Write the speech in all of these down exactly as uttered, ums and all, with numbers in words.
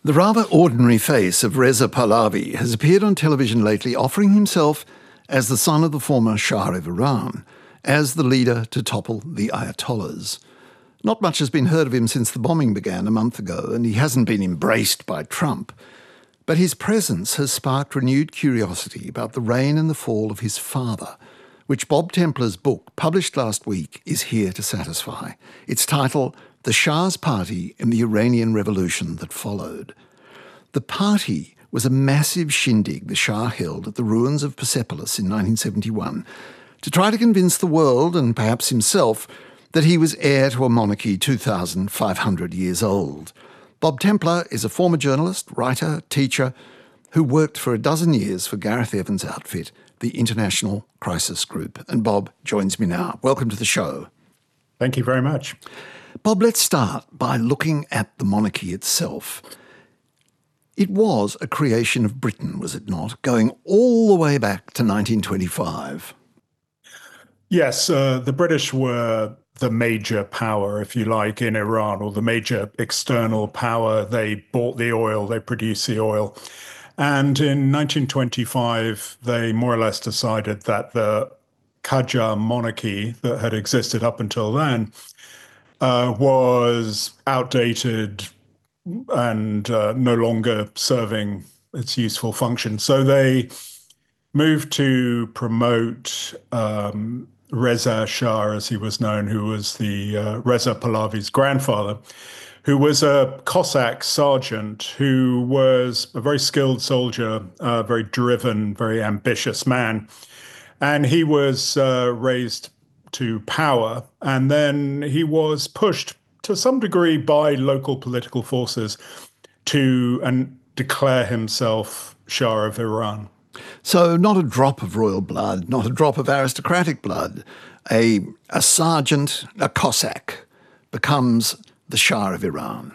The rather ordinary face of Reza Pahlavi has appeared on television lately, offering himself as the son of the former Shah of Iran, as the leader to topple the Ayatollahs. Not much has been heard of him since the bombing began a month ago, and he hasn't been embraced by Trump. But his presence has sparked renewed curiosity about the reign and the fall of his father, which Bob Templar's book, published last week, is here to satisfy. Its title, The Shah's Party in the Iranian Revolution That Followed. The party was a massive shindig the Shah held at the ruins of Persepolis in nineteen seventy-one to try to convince the world, and perhaps himself, that he was heir to a monarchy two thousand five hundred years old. Bob Templar is a former journalist, writer, teacher, who worked for a dozen years for Gareth Evans' outfit, the International Crisis Group. And Bob joins me now. Welcome to the show. Thank you very much. Bob, let's start by looking at the monarchy itself. It was a creation of Britain, was it not, going all the way back to nineteen twenty-five? Yes, uh, the British were the major power, if you like, in Iran, or the major external power. They bought the oil, they produced the oil. And in nineteen twenty-five, they more or less decided that the Qajar monarchy that had existed up until then uh, was outdated and uh, no longer serving its useful function. So they moved to promote um, Reza Shah, as he was known, who was the uh, Reza Pahlavi's grandfather, who was a Cossack sergeant who was a very skilled soldier, a very driven, very ambitious man. And he was uh, raised to power, and then he was pushed to some degree by local political forces to and declare himself Shah of Iran. So not a drop of royal blood, not a drop of aristocratic blood. A, a sergeant, a Cossack, becomes the Shah of Iran.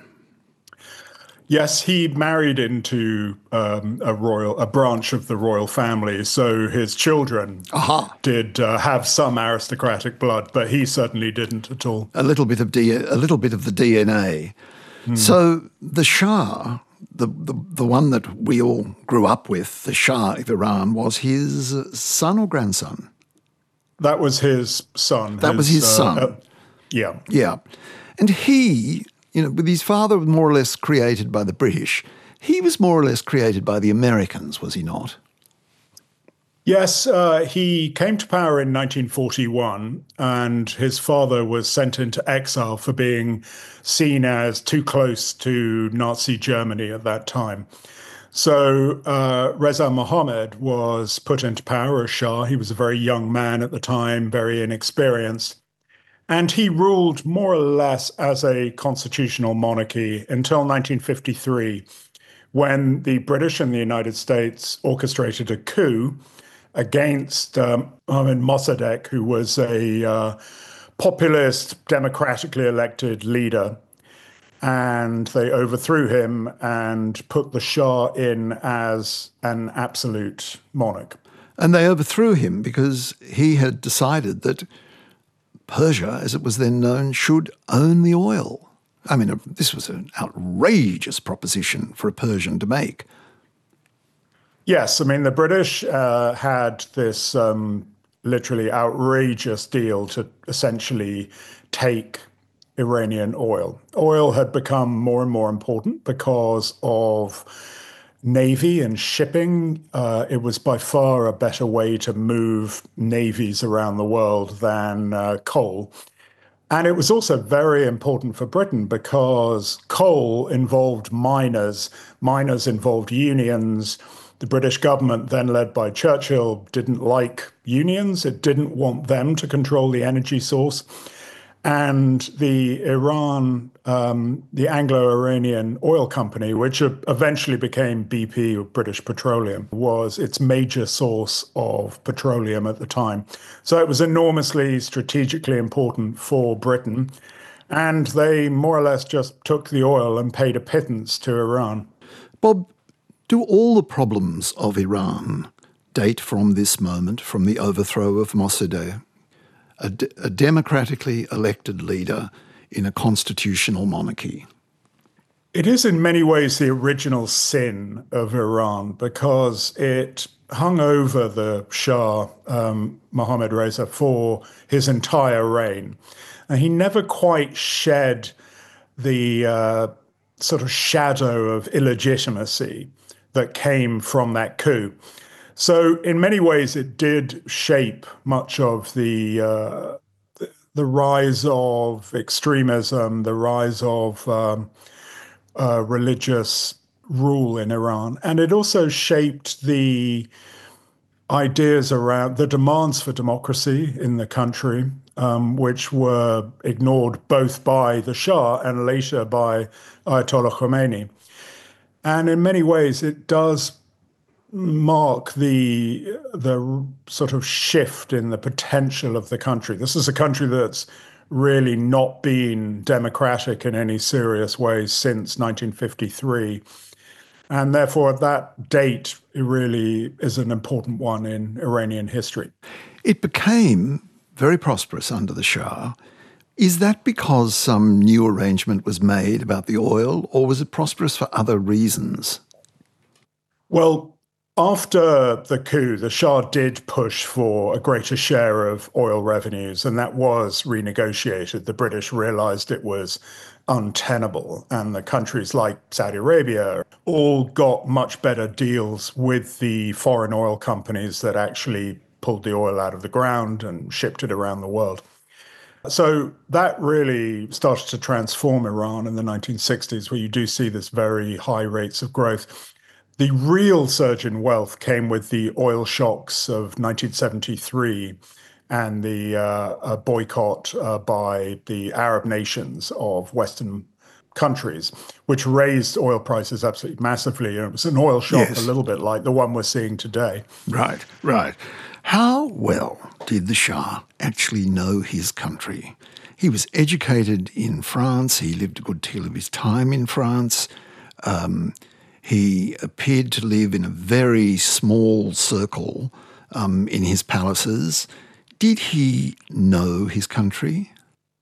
Yes, he married into um, a royal, a branch of the royal family, so his children Aha. did uh, have some aristocratic blood, but he certainly didn't at all. A little bit of D- a little bit of the D N A. Hmm. So the Shah, the, the the one that we all grew up with, the Shah of Iran, was his son or grandson? That was his son. That his, was his uh, son. Uh, yeah, yeah, and he. You know, with his father more or less created by the British, he was more or less created by the Americans, was he not? Yes, uh, he came to power in nineteen forty-one, and his father was sent into exile for being seen as too close to Nazi Germany at that time. So uh, Reza Mohammed was put into power as Shah. He was a very young man at the time, very inexperienced. And he ruled more or less as a constitutional monarchy until nineteen fifty-three, when the British and the United States orchestrated a coup against um, Mohammad Mossadegh, who was a uh, populist, democratically elected leader. And they overthrew him and put the Shah in as an absolute monarch. And they overthrew him because he had decided that Persia, as it was then known, should own the oil. I mean, this was an outrageous proposition for a Persian to make. Yes, I mean, the British uh, had this um, literally outrageous deal to essentially take Iranian oil. Oil had become more and more important because of navy and shipping. Uh, it was by far a better way to move navies around the world than uh, coal. And it was also very important for Britain because coal involved miners. Miners involved unions. The British government, then led by Churchill, didn't like unions. It didn't want them to control the energy source. And the Iran, um, the Anglo-Iranian Oil Company, which eventually became B P, or British Petroleum, was its major source of petroleum at the time. So it was enormously strategically important for Britain. And they more or less just took the oil and paid a pittance to Iran. Bob, do all the problems of Iran date from this moment, from the overthrow of Mossadegh? A, de- a democratically elected leader in a constitutional monarchy? It is in many ways the original sin of Iran because it hung over the Shah, um, Mohammad Reza, for his entire reign. And he never quite shed the uh, sort of shadow of illegitimacy that came from that coup. So, in many ways, it did shape much of the uh, the rise of extremism, the rise of um, uh, religious rule in Iran. And it also shaped the ideas around the demands for democracy in the country, um, which were ignored both by the Shah and later by Ayatollah Khomeini. And in many ways, it does mark the the sort of shift in the potential of the country. This is a country that's really not been democratic in any serious way since nineteen fifty-three. And therefore, that date really is an important one in Iranian history. It became very prosperous under the Shah. Is that because some new arrangement was made about the oil, or was it prosperous for other reasons? Well, after the coup, the Shah did push for a greater share of oil revenues, and that was renegotiated. The British realized it was untenable, and the countries like Saudi Arabia all got much better deals with the foreign oil companies that actually pulled the oil out of the ground and shipped it around the world. So that really started to transform Iran in the nineteen sixties, where you do see this very high rates of growth. The real surge in wealth came with the oil shocks of nineteen seventy-three and the uh, boycott uh, by the Arab nations of Western countries, which raised oil prices absolutely massively. And it was an oil shock, Yes. a little bit like the one we're seeing today. Right, right. How well did the Shah actually know his country? He was educated in France. He lived a good deal of his time in France. Um, he appeared to live in a very small circle um, in his palaces. Did he know his country?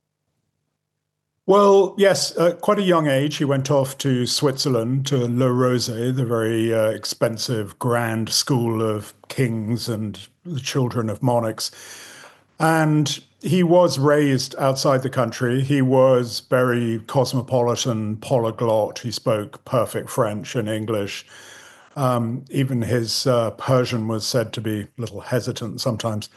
Well, yes, at quite a young age, he went off to Switzerland, to Le Rosey, the very uh, expensive grand school of kings and the children of monarchs. And he was raised outside the country. He was very cosmopolitan, polyglot. He spoke perfect French and English. Um, even his uh, Persian was said to be a little hesitant sometimes.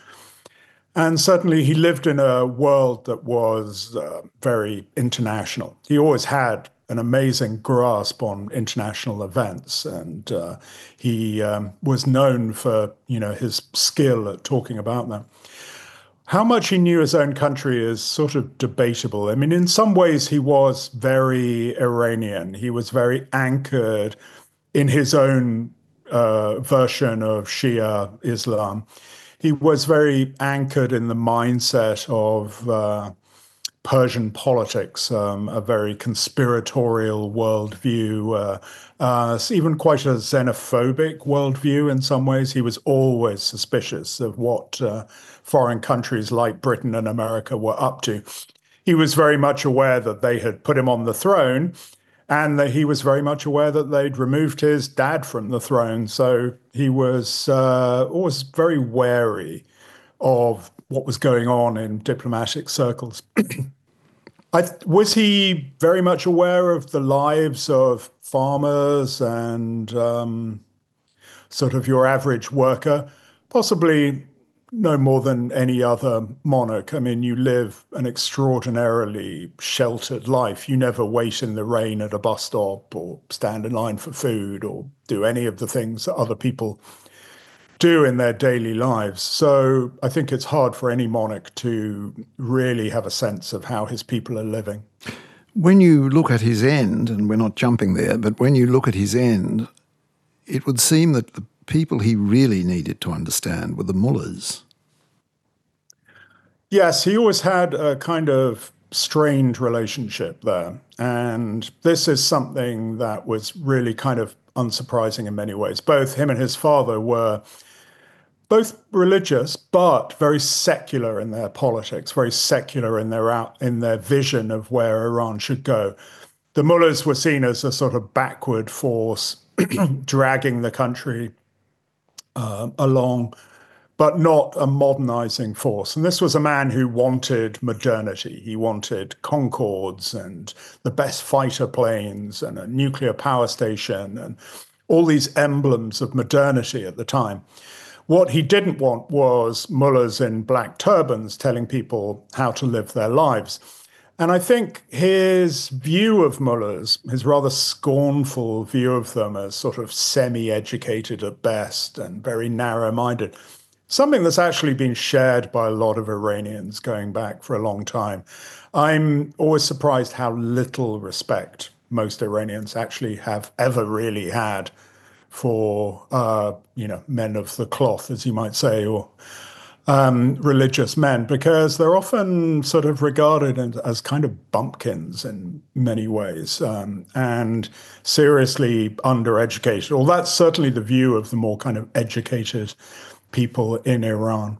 And certainly he lived in a world that was uh, very international. He always had an amazing grasp on international events, and uh, he um, was known for, you know, his skill at talking about them. How much he knew his own country is sort of debatable. I mean, in some ways, he was very Iranian. He was very anchored in his own uh, version of Shia Islam. He was very anchored in the mindset of uh, Persian politics, um, a very conspiratorial worldview, uh, uh, even quite a xenophobic worldview in some ways. He was always suspicious of what uh, foreign countries like Britain and America were up to. He was very much aware that they had put him on the throne, and that he was very much aware that they'd removed his dad from the throne. So he was uh, always very wary of what was going on in diplomatic circles. I, was he very much aware of the lives of farmers and um, sort of your average worker? Possibly no more than any other monarch. I mean, you live an extraordinarily sheltered life. You never wait in the rain at a bus stop or stand in line for food or do any of the things that other people do in their daily lives. So I think it's hard for any monarch to really have a sense of how his people are living. When you look at his end, and we're not jumping there, but when you look at his end, it would seem that the people he really needed to understand were the mullahs. Yes, he always had a kind of strained relationship there. And this is something that was really kind of unsurprising in many ways. Both him and his father were both religious, but very secular in their politics, very secular in their out, in their vision of where Iran should go. the mullahs were seen as a sort of backward force, dragging the country uh, along, but not a modernizing force. And this was a man who wanted modernity. He wanted Concords and the best fighter planes and a nuclear power station and all these emblems of modernity at the time. What he didn't want was mullahs in black turbans telling people how to live their lives. And I think his view of mullahs, his rather scornful view of them as sort of semi-educated at best and very narrow-minded, something that's actually been shared by a lot of Iranians going back for a long time. I'm always surprised how little respect most Iranians actually have ever really had for, uh, you know, men of the cloth, as you might say, or um, religious men, because they're often sort of regarded as kind of bumpkins in many ways, um, and seriously undereducated. Well, that's certainly the view of the more kind of educated people in Iran.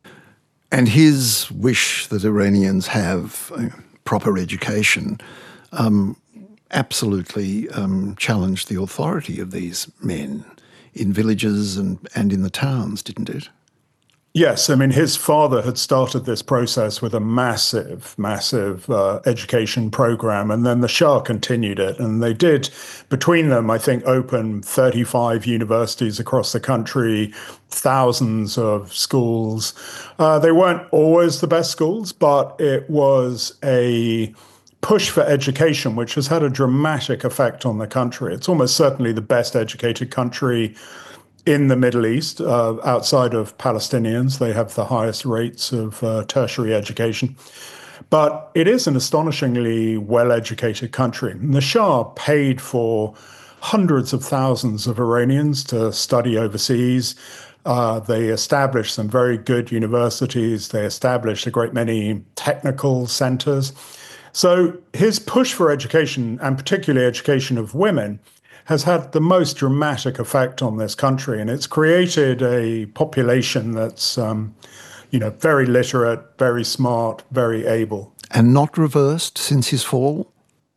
And his wish that Iranians have uh, proper education um, absolutely um, challenged the authority of these men in villages and, and in the towns, didn't it? Yes, I mean, his father had started this process with a massive, massive uh, education program, and then the Shah continued it. And they did, between them, I think, open thirty-five universities across the country, thousands of schools. Uh, they weren't always the best schools, but it was a push for education, which has had a dramatic effect on the country. It's almost certainly the best educated country in the Middle East, uh, outside of Palestinians. They have the highest rates of uh, tertiary education. But it is an astonishingly well-educated country. And the Shah paid for hundreds of thousands of Iranians to study overseas. Uh, they established some very good universities. They established a great many technical centers. So his push for education, and particularly education of women, has had the most dramatic effect on this country, and it's created a population that's, um, you know, very literate, very smart, very able. And not reversed since his fall?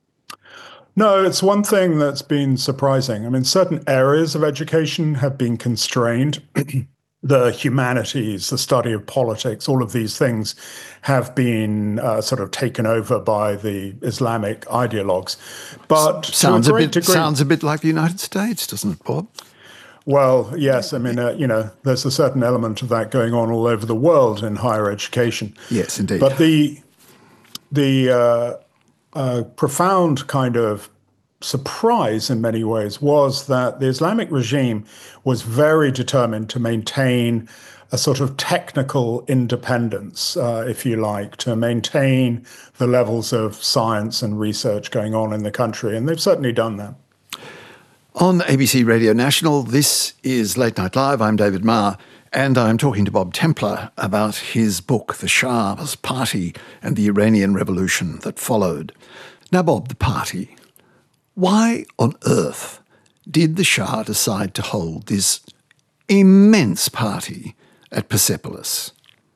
No, it's one thing that's been surprising. I mean, certain areas of education have been constrained. The humanities, the study of politics, all of these things have been uh, sort of taken over by the Islamic ideologues. But sounds to a a, great bit degree, sounds a bit like the United States, doesn't it, Bob? Well, yes. I mean, uh, you know, there's a certain element of that going on all over the world in higher education. Yes, indeed. But the the uh, uh, profound kind of surprise in many ways was that the Islamic regime was very determined to maintain a sort of technical independence, uh, if you like, to maintain the levels of science and research going on in the country. And they've certainly done that. On A B C Radio National, this is Late Night Live. I'm David Marr, and I'm talking to Bob Templar about his book, The Shah's Party and the Iranian Revolution that followed. Now, Bob, the party. Why on earth did the Shah decide to hold this immense party at Persepolis?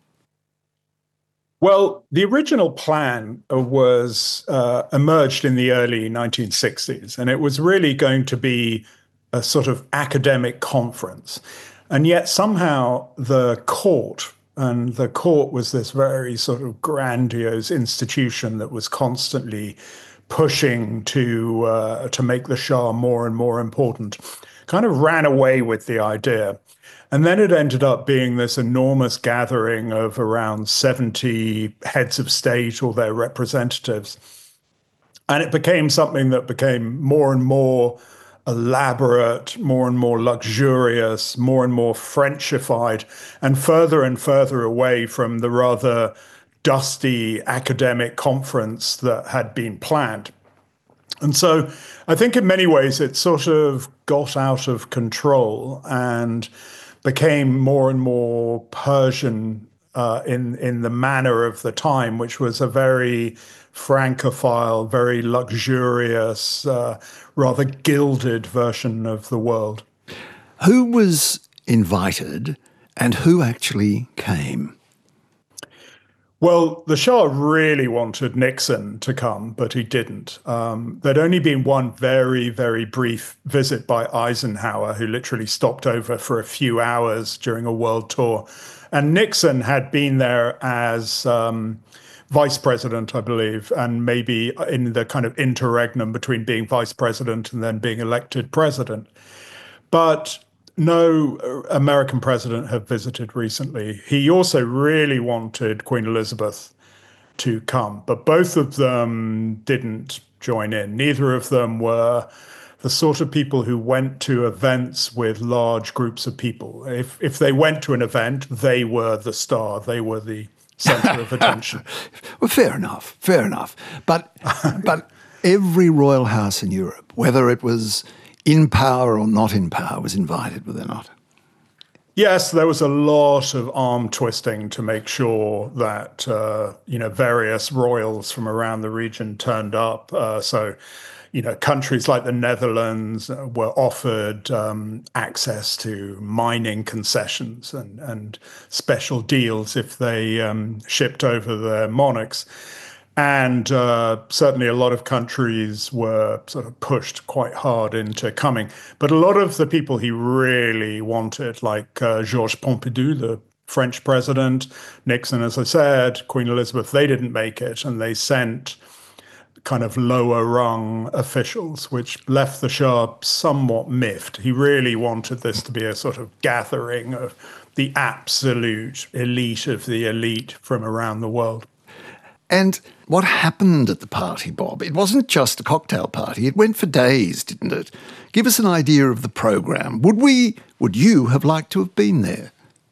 Well, the original plan was uh, emerged in the early nineteen sixties, and it was really going to be a sort of academic conference. And yet somehow the court, and the court was this very sort of grandiose institution that was constantly pushing to uh, to make the Shah more and more important, kind of ran away with the idea. And then it ended up being this enormous gathering of around seventy heads of state or their representatives. And it became something that became more and more elaborate, more and more luxurious, more and more Frenchified, and further and further away from the rather dusty academic conference that had been planned. And so I think in many ways it sort of got out of control and became more and more Persian uh, in, in the manner of the time, which was a very Francophile, very luxurious, uh, rather gilded version of the world. Who was invited and who actually came? Well, the Shah really wanted Nixon to come, but he didn't. Um, there'd only been one very, very brief visit by Eisenhower, who literally stopped over for a few hours during a world tour. And Nixon had been there as um, vice president, I believe, and maybe in the kind of interregnum between being vice president and then being elected president. But no American president had visited recently. He also really wanted Queen Elizabeth to come, but both of them didn't join in. Neither of them were the sort of people who went to events with large groups of people. If if they went to an event, they were the star. They were the center of attention. Well, fair enough, fair enough. But but every royal house in Europe, whether it was in power or not in power, was invited, were they not? Yes, there was a lot of arm twisting to make sure that uh, you know various royals from around the region turned up. Uh, so, you know, countries like the Netherlands were offered um, access to mining concessions and and special deals if they um, shipped over their monarchs. And uh, certainly a lot of countries were sort of pushed quite hard into coming. But a lot of the people he really wanted, like uh, Georges Pompidou, the French president, Nixon, as I said, Queen Elizabeth, they didn't make it. And they sent kind of lower rung officials, which left the Shah somewhat miffed. He really wanted this to be a sort of gathering of the absolute elite of the elite from around the world. And what happened at the party, Bob? It wasn't just a cocktail party. It went for days, didn't it? Give us an idea of the programme. Would we, would you have liked to have been there?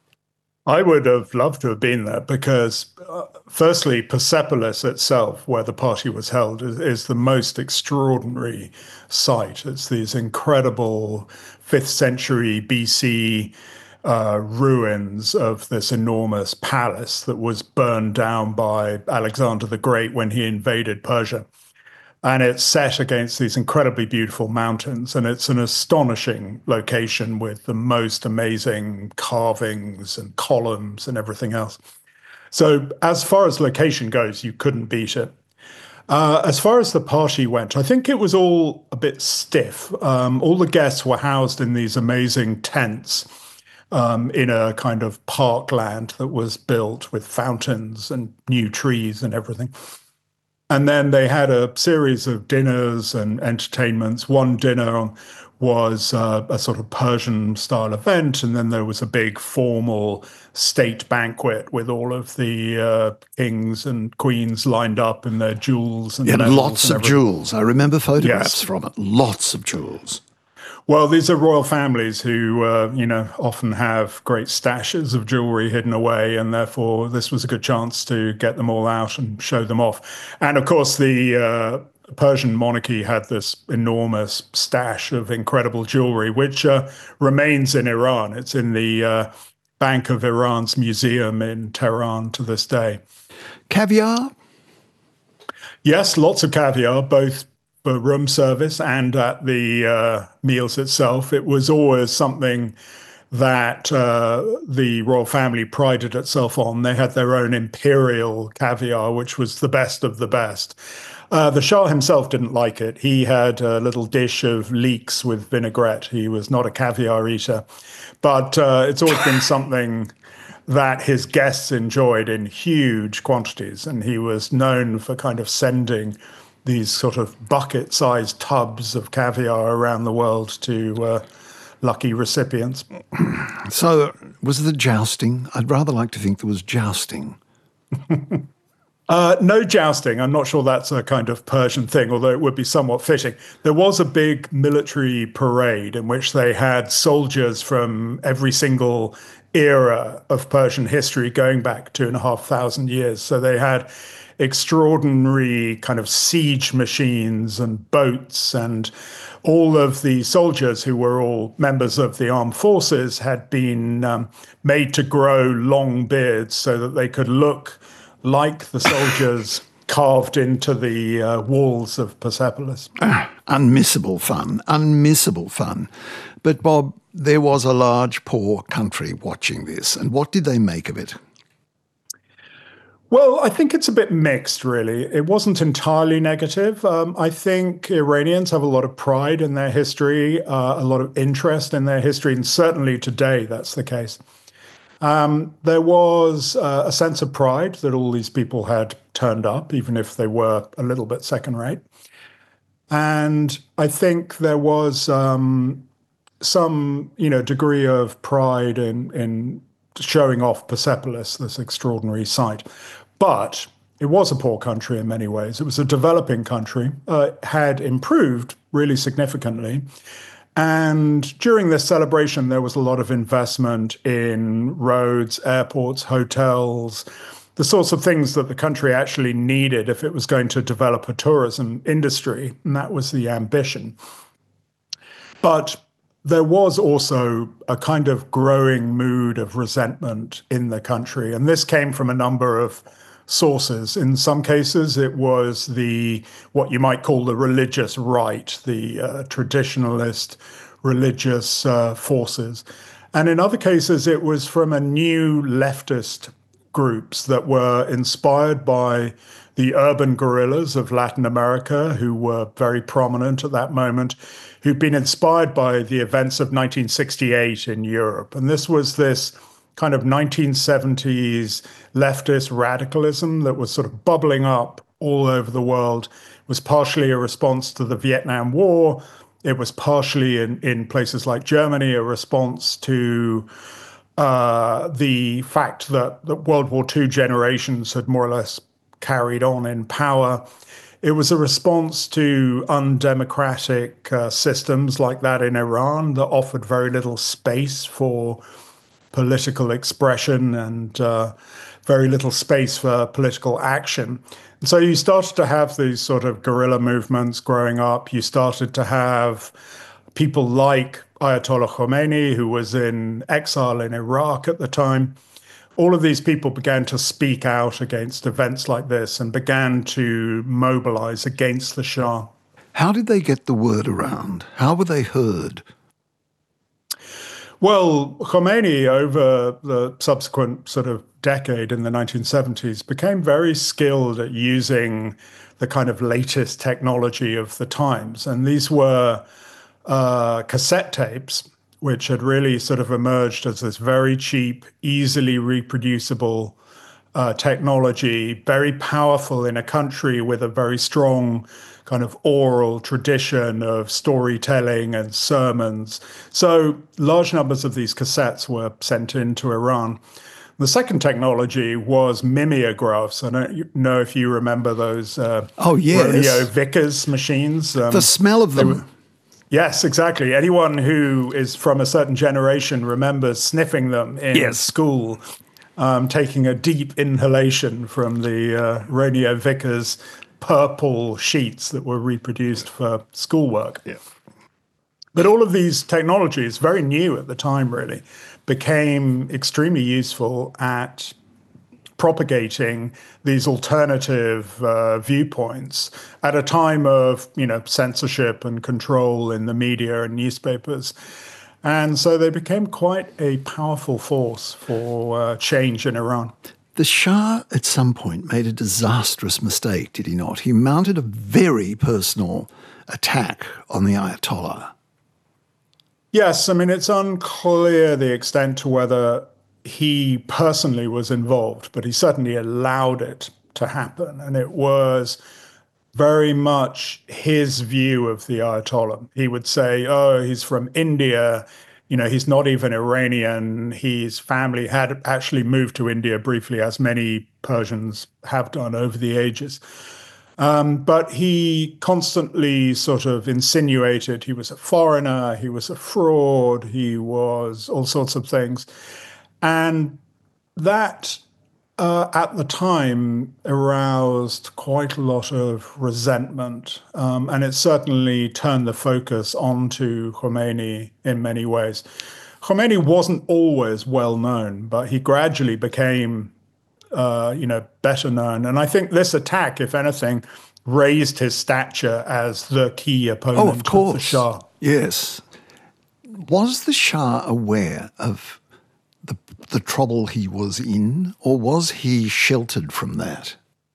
I would have loved to have been there because, uh, firstly, Persepolis itself, where the party was held, is, is the most extraordinary site. It's these incredible fifth century B C Uh, ruins of this enormous palace that was burned down by Alexander the Great when he invaded Persia. And it's set against these incredibly beautiful mountains. And it's an astonishing location with the most amazing carvings and columns and everything else. So as far as location goes, you couldn't beat it. Uh, as far as the party went, I think it was all a bit stiff. Um, all the guests were housed in these amazing tents Um, in a kind of parkland that was built with fountains and new trees and everything. And then they had a series of dinners and entertainments. One dinner was uh, a sort of Persian-style event, and then there was a big formal state banquet with all of the uh, kings and queens lined up in their jewels and yeah, medals lots and of jewels. I remember photographs Yes. from it. Lots of jewels. Well, these are royal families who, uh, you know, often have great stashes of jewelry hidden away, and therefore this was a good chance to get them all out and show them off. And of course, the uh, Persian monarchy had this enormous stash of incredible jewelry, which uh, remains in Iran. It's in the uh, Bank of Iran's museum in Tehran to this day. Caviar? Yes, lots of caviar, both for room service and at the uh, meals itself. It was always something that uh, the royal family prided itself on. They had their own imperial caviar, which was the best of the best. Uh, the Shah himself didn't like it. He had a little dish of leeks with vinaigrette. He was not a caviar eater. But uh, it's always been something that his guests enjoyed in huge quantities. And he was known for kind of sending these sort of bucket-sized tubs of caviar around the world to uh, lucky recipients. So was there jousting? I'd rather like to think there was jousting. uh, no jousting. I'm not sure that's a kind of Persian thing, although it would be somewhat fitting. There was a big military parade in which they had soldiers from every single era of Persian history going back two and a half thousand years. So they had extraordinary kind of siege machines and boats, and all of the soldiers, who were all members of the armed forces, had been um, made to grow long beards so that they could look like the soldiers carved into the uh, walls of Persepolis. Ah, unmissable fun, unmissable fun. But Bob, there was a large, poor country watching this, and what did they make of it? Well, I think it's a bit mixed, really. It wasn't entirely negative. Um, I think Iranians have a lot of pride in their history, uh, a lot of interest in their history, and certainly today that's the case. Um, there was uh, a sense of pride that all these people had turned up, even if they were a little bit second rate. And I think there was um, some, you know, degree of pride in, in showing off Persepolis, this extraordinary site. But it was a poor country in many ways. It was a developing country, uh, had improved really significantly. And during this celebration, there was a lot of investment in roads, airports, hotels, the sorts of things that the country actually needed if it was going to develop a tourism industry. And that was the ambition. But there was also a kind of growing mood of resentment in the country. And this came from a number of sources. In some cases, it was the what you might call the religious right, the uh, traditionalist religious uh, forces. And in other cases, it was from a new leftist groups that were inspired by the urban guerrillas of Latin America, who were very prominent at that moment, who'd been inspired by the events of nineteen sixty-eight in Europe. And this was this kind of nineteen seventies leftist radicalism that was sort of bubbling up all over the world. It was partially a response to the Vietnam War. It was partially in, in places like Germany, a response to uh, the fact that the World War Two generations had more or less carried on in power. It was a response to undemocratic uh, systems like that in Iran that offered very little space for political expression and uh, very little space for political action. And so you started to have these sort of guerrilla movements growing up. You started to have people like Ayatollah Khomeini, who was in exile in Iraq at the time. All of these people began to speak out against events like this and began to mobilize against the Shah. How did they get the word around? How were they heard? Well, Khomeini, over the subsequent sort of decade in the nineteen seventies, became very skilled at using the kind of latest technology of the times. And these were uh, cassette tapes, which had really sort of emerged as this very cheap, easily reproducible uh, technology, very powerful in a country with a very strong kind of oral tradition of storytelling and sermons. So large numbers of these cassettes were sent into Iran. The second technology was mimeographs. I don't know if you remember those uh, oh, yes. Romeo Vickers machines. Um, the smell of them. Were, yes, exactly. Anyone who is from a certain generation remembers sniffing them in yes. school, um, taking a deep inhalation from the uh, Romeo Vickers purple sheets that were reproduced for schoolwork. Yeah. But all of these technologies, very new at the time really, became extremely useful at propagating these alternative uh, viewpoints at a time of, you know, censorship and control in the media and newspapers. And so they became quite a powerful force for uh, change in Iran. The Shah at some point made a disastrous mistake, did he not? He mounted a very personal attack on the Ayatollah. Yes, I mean, it's unclear the extent to whether he personally was involved, but he certainly allowed it to happen. And it was very much his view of the Ayatollah. He would say, oh, he's from India. You know, he's not even Iranian. His family had actually moved to India briefly, as many Persians have done over the ages. Um, but he constantly sort of insinuated he was a foreigner, he was a fraud, he was all sorts of things. And that, uh, at the time, aroused quite a lot of resentment. Um, and it certainly turned the focus onto Khomeini in many ways. Khomeini wasn't always well known, but he gradually became, uh, you know, better known. And I think this attack, if anything, raised his stature as the key opponent oh, of, course. of the Shah. Yes. Was the Shah aware of the the trouble he was in, or was he sheltered from that?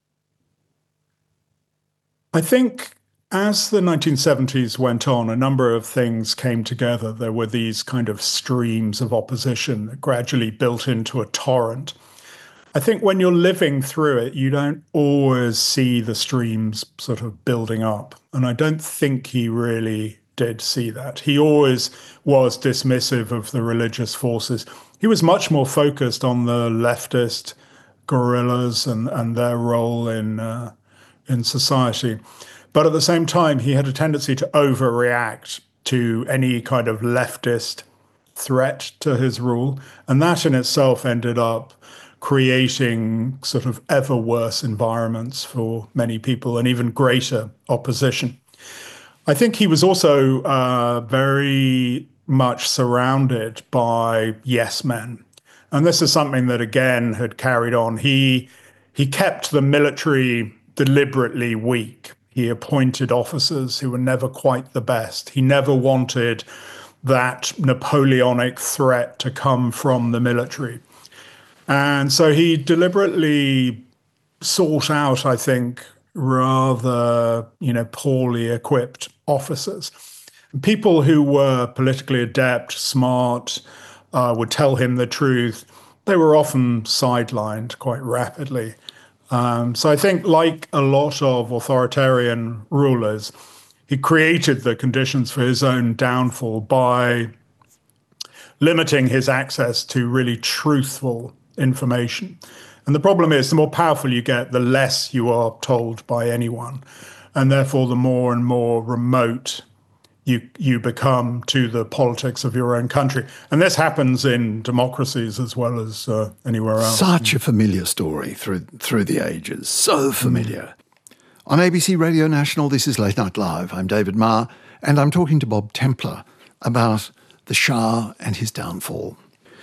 I think as the nineteen seventies went on, a number of things came together. There were these kind of streams of opposition that gradually built into a torrent. I think when you're living through it, you don't always see the streams sort of building up. And I don't think he really did see that. He always was dismissive of the religious forces. He was much more focused on the leftist guerrillas and, and their role in uh, in society. But at the same time, he had a tendency to overreact to any kind of leftist threat to his rule. And that in itself ended up creating sort of ever worse environments for many people and even greater opposition. I think he was also uh, very much surrounded by yes men. And this is something that, again, had carried on. He, he kept the military deliberately weak. He appointed officers who were never quite the best. He never wanted that Napoleonic threat to come from the military. And so he deliberately sought out, I think, rather, you know, poorly equipped officers. People who were politically adept, smart, uh, would tell him the truth. They were often sidelined quite rapidly. Um, so I think, like a lot of authoritarian rulers, he created the conditions for his own downfall by limiting his access to really truthful information. And the problem is, the more powerful you get, the less you are told by anyone. And therefore, the more and more remote you you become to the politics of your own country. And this happens in democracies as well as uh, anywhere else. Such a familiar story through through the ages. So familiar. Mm. On A B C Radio National, this is Late Night Live. I'm David Marr, and I'm talking to Bob Templar about the Shah and his downfall.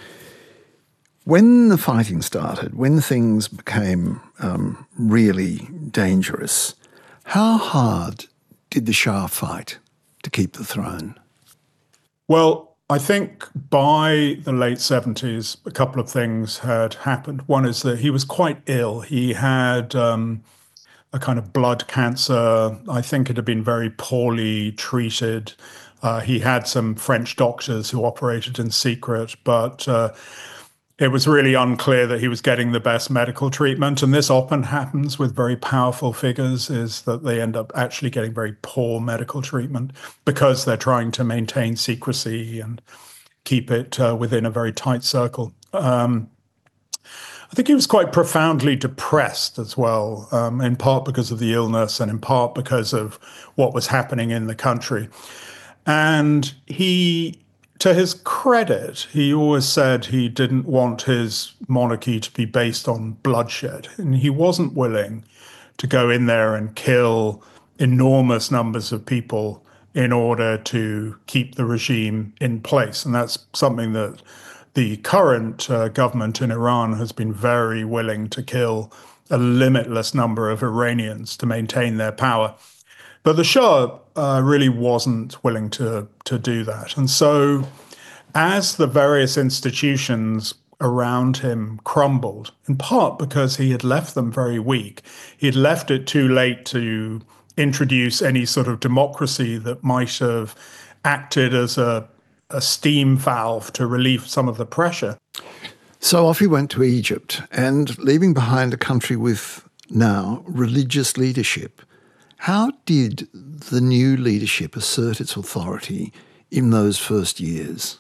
When the fighting started, when things became um, really dangerous, how hard did the Shah fight to keep the throne? Well, I think by the late seventies, a couple of things had happened. One is that he was quite ill. He had um, a kind of blood cancer. I think it had been very poorly treated. Uh, he had some French doctors who operated in secret, but uh, it was really unclear that he was getting the best medical treatment. And this often happens with very powerful figures, is that they end up actually getting very poor medical treatment because they're trying to maintain secrecy and keep it uh, within a very tight circle. Um, I think he was quite profoundly depressed as well, um, in part because of the illness and in part because of what was happening in the country. And he, to his credit, he always said he didn't want his monarchy to be based on bloodshed. And he wasn't willing to go in there and kill enormous numbers of people in order to keep the regime in place. And that's something that the current uh, government in Iran has been very willing to kill a limitless number of Iranians to maintain their power. But the Shah uh, really wasn't willing to, to do that. And so as the various institutions around him crumbled, in part because he had left them very weak, he had left it too late to introduce any sort of democracy that might have acted as a, a steam valve to relieve some of the pressure. So off he went to Egypt, and leaving behind a country with now religious leadership. How did the new leadership assert its authority in those first years?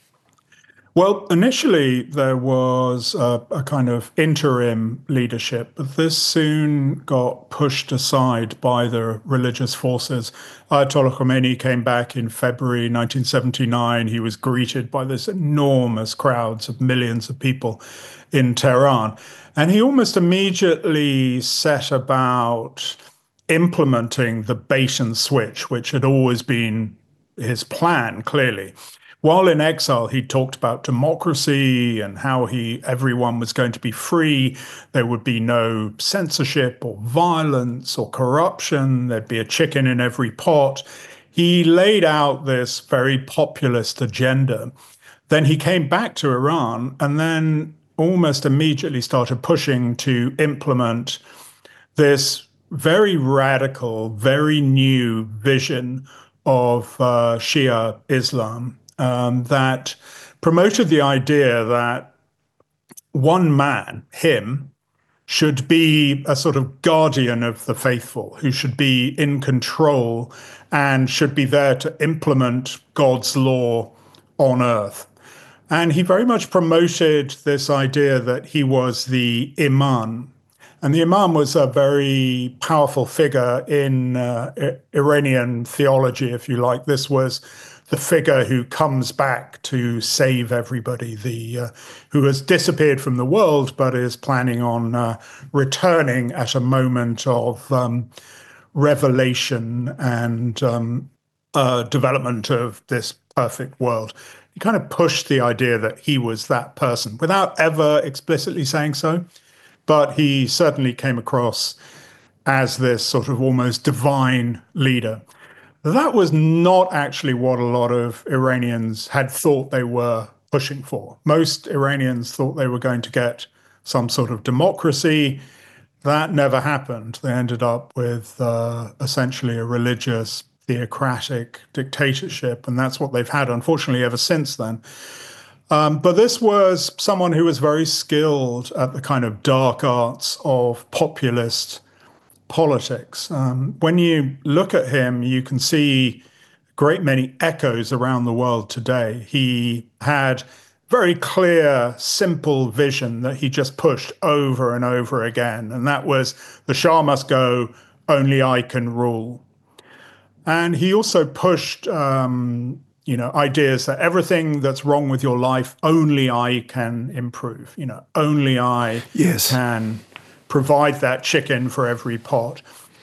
Well, initially there was a, a kind of interim leadership, but this soon got pushed aside by the religious forces. Ayatollah Khomeini came back in February nineteen seventy-nine. He was greeted by this enormous crowds of millions of people in Tehran. And he almost immediately set about implementing the bait and switch, which had always been his plan, clearly. While in exile, he talked about democracy and how he everyone was going to be free. There would be no censorship or violence or corruption. There'd be a chicken in every pot. He laid out this very populist agenda Then he came back to Iran and then almost immediately started pushing to implement this very radical, very new vision of uh, Shia Islam um, that promoted the idea that one man, him, should be a sort of guardian of the faithful, who should be in control and should be there to implement God's law on earth. And he very much promoted this idea that he was the imam. And the imam was a very powerful figure in uh, Iranian theology, if you like. This was the figure who comes back to save everybody, the uh, who has disappeared from the world but is planning on uh, returning at a moment of um, revelation and um, uh, development of this perfect world. He kind of pushed the idea that he was that person without ever explicitly saying so, but he certainly came across as this sort of almost divine leader. That was not actually what a lot of Iranians had thought they were pushing for. Most Iranians thought they were going to get some sort of democracy. That never happened. They ended up with uh, essentially a religious, theocratic dictatorship, and that's what they've had, unfortunately, ever since then. Um, but this was someone who was very skilled at the kind of dark arts of populist politics. Um, when you look at him, you can see a great many echoes around the world today. He had very clear, simple vision that he just pushed over and over again, and that was the Shah must go, only I can rule. And he also pushed um, you know, ideas that everything that's wrong with your life, only I can improve. You know, only I yes. can provide that chicken for every pot.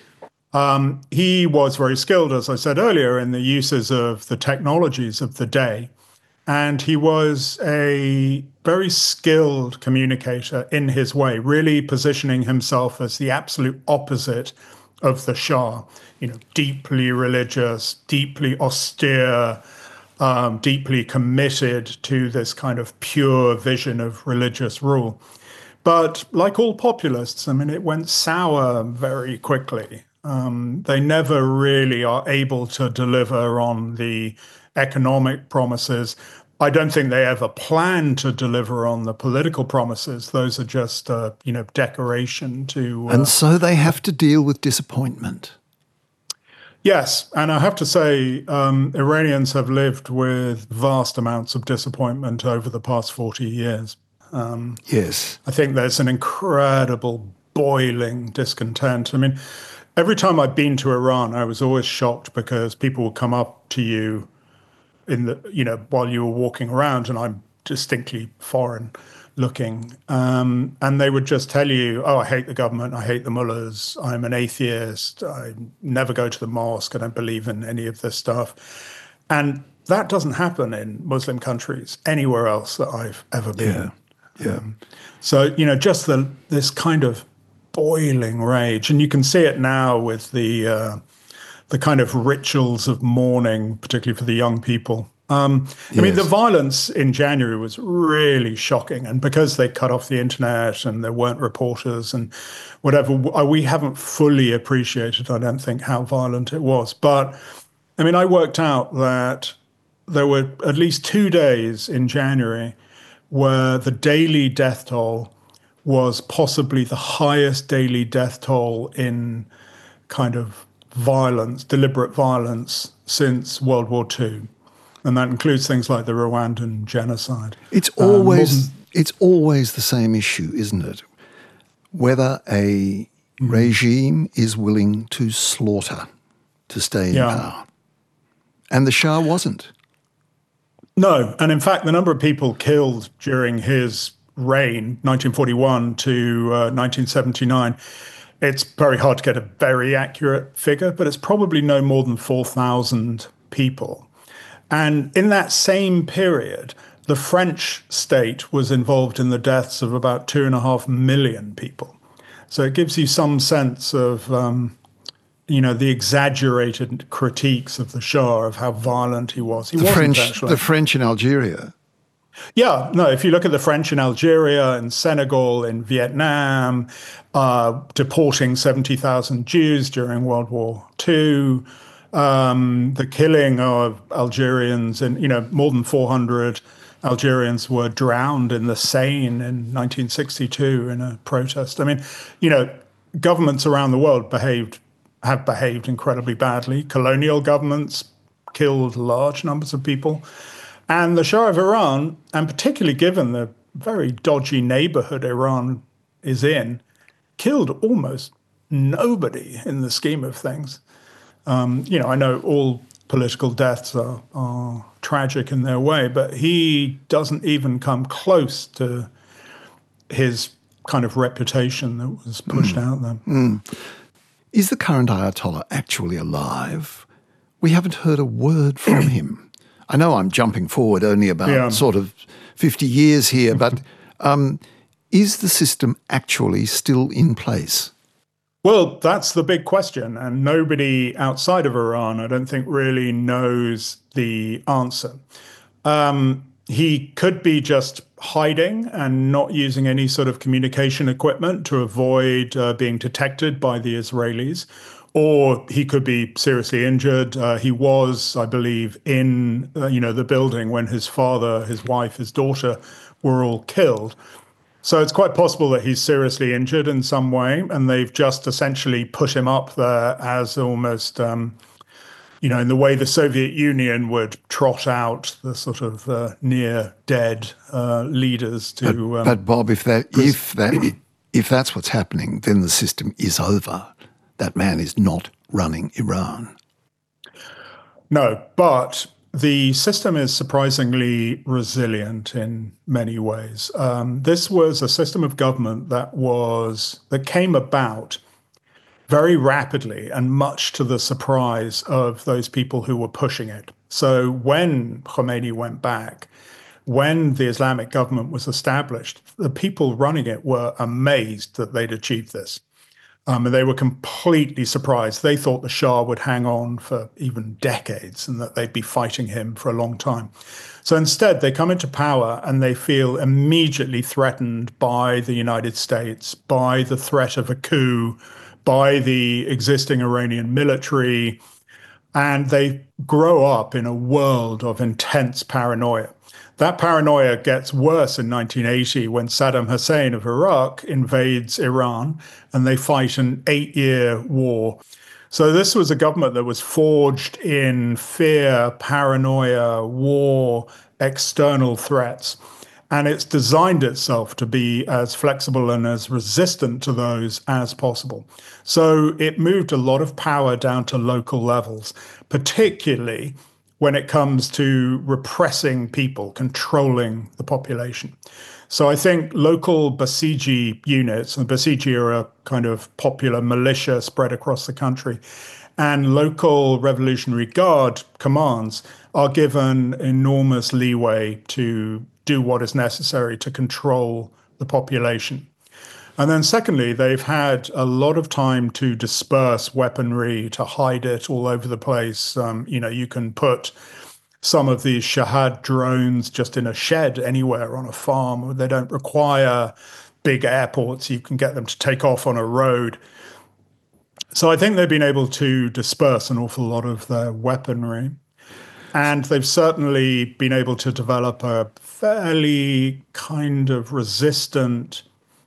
Um, he was very skilled, as I said earlier, in the uses of the technologies of the day. And he was a very skilled communicator in his way, really positioning himself as the absolute opposite of the Shah. You know, deeply religious, deeply austere, um, deeply committed to this kind of pure vision of religious rule. But like all populists, I mean, it went sour very quickly. Um, they never really are able to deliver on the economic promises. I don't think they ever plan to deliver on the political promises. Those are just, uh, you know, decoration to... Uh, and so they have to deal with disappointment. Yes, and I have to say, um, Iranians have lived with vast amounts of disappointment over the past forty years. Um, yes. I think there's an incredible boiling discontent. I mean, every time I've been to Iran, I was always shocked because people would come up to you in the, you know, while you were walking around, and I'm distinctly foreign looking, um, and they would just tell you, oh, I hate the government, I hate the mullahs, I'm an atheist, I never go to the mosque, I don't believe in any of this stuff. And that doesn't happen in Muslim countries anywhere else that I've ever been. Yeah. Yeah. Um, so, you know, just the this kind of boiling rage, and you can see it now with the uh, the kind of rituals of mourning, particularly for the young people. Um, I yes. mean, the violence in January was really shocking, and because they cut off the internet and there weren't reporters and whatever, we haven't fully appreciated, I don't think, how violent it was. But, I mean, I worked out that there were at least two days in January where the daily death toll was possibly the highest daily death toll in kind of violence, deliberate violence, since World War Two. And that includes things like the Rwandan genocide. It's always um, it's always the same issue, isn't it? Whether a mm. regime is willing to slaughter to stay in yeah. power. And the Shah wasn't. No, and in fact, the number of people killed during his reign, nineteen forty-one to uh, nineteen seventy-nine, it's very hard to get a very accurate figure, but it's probably no more than four thousand people. And in that same period, the French state was involved in the deaths of about two and a half million people. So it gives you some sense of, um, you know, the exaggerated critiques of the Shah, of how violent he was. He the wasn't French, actually. The French in Algeria Yeah, no, if you look at the French in Algeria and Senegal and Vietnam, uh, deporting seventy thousand Jews during World War Two, um, the killing of Algerians, and, you know, more than four hundred Algerians were drowned in the Seine in nineteen sixty-two in a protest. I mean, you know, governments around the world behaved, have behaved incredibly badly. Colonial governments killed large numbers of people. And the Shah of Iran, and particularly given the very dodgy neighborhood Iran is in, killed almost nobody in the scheme of things. Um, you know, I know all political deaths are, are tragic in their way, but he doesn't even come close to his kind of reputation that was pushed mm. out there. Mm. Is the current Ayatollah actually alive? We haven't heard a word from him. I know I'm jumping forward only about yeah. sort of fifty years here, but um, is the system actually still in place? Well, that's the big question, and nobody outside of Iran, I don't think, really knows the answer. Um, he could be just hiding and not using any sort of communication equipment to avoid uh, being detected by the Israelis, or he could be seriously injured. Uh, he was, I believe, in uh, you know the building when his father, his wife, his daughter were all killed. So it's quite possible that he's seriously injured in some way, and they've just essentially put him up there as almost, um, you know, in the way the Soviet Union would trot out the sort of uh, near-dead uh, leaders to. But, um, but Bob, if that if that if that's what's happening, then the system is over. That man is not running Iran. No, but the system is surprisingly resilient in many ways. Um, this was a system of government that was that came about very rapidly and much to the surprise of those people who were pushing it. So when Khomeini went back, when the Islamic government was established, the people running it were amazed that they'd achieved this. Um, and they were completely surprised. They thought the Shah would hang on for even decades and that they'd be fighting him for a long time. So instead, they come into power and they feel immediately threatened by the United States, by the threat of a coup, by the existing Iranian military, and they grow up in a world of intense paranoia. That paranoia gets worse in nineteen eighty when Saddam Hussein of Iraq invades Iran and they fight an eight-year war. So this was a government that was forged in fear, paranoia, war, external threats. And it's designed itself to be as flexible and as resistant to those as possible. So it moved a lot of power down to local levels, particularly when it comes to repressing people, controlling the population. So I think local Basiji units, and Basiji are a kind of popular militia spread across the country, and local Revolutionary Guard commands are given enormous leeway to do what is necessary to control the population. And then secondly, they've had a lot of time to disperse weaponry, to hide it all over the place. Um, you know, you can put some of these Shahad drones just in a shed anywhere on a farm. They don't require big airports. You can get them to take off on a road. So I think they've been able to disperse an awful lot of their weaponry. And they've certainly been able to develop a fairly kind of resistant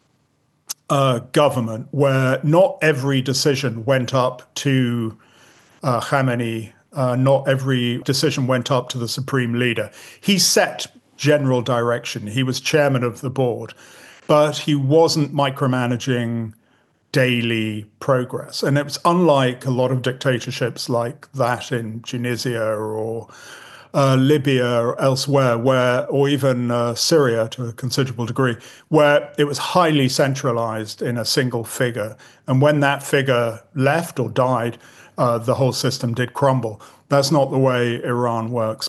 uh, government where not every decision went up to uh, Khamenei, uh, not every decision went up to the supreme leader. He set general direction. He was chairman of the board, but he wasn't micromanaging daily progress. And it was unlike a lot of dictatorships like that in Tunisia or uh, Libya or elsewhere, where, or even uh, Syria to a considerable degree, where it was highly centralized in a single figure. And when that figure left or died, uh, the whole system did crumble. That's not the way Iran works.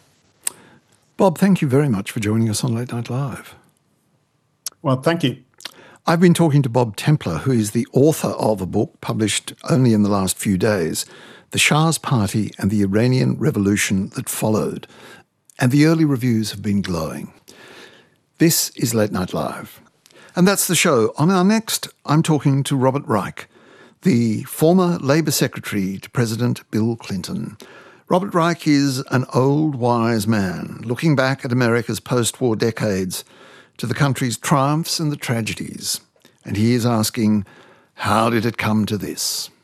Bob, thank you very much for joining us on Late Night Live. Well, thank you. I've been talking to Bob Templer, who is the author of a book published only in the last few days, The Shah's Party and the Iranian Revolution That Followed. and the early reviews have been glowing. This is Late Night Live. And that's the show. On our next, I'm talking to Robert Reich, the former Labour Secretary to President Bill Clinton. Robert Reich is an old, wise man, looking back at America's post-war decades to the country's triumphs and the tragedies. And he is asking, how did it come to this?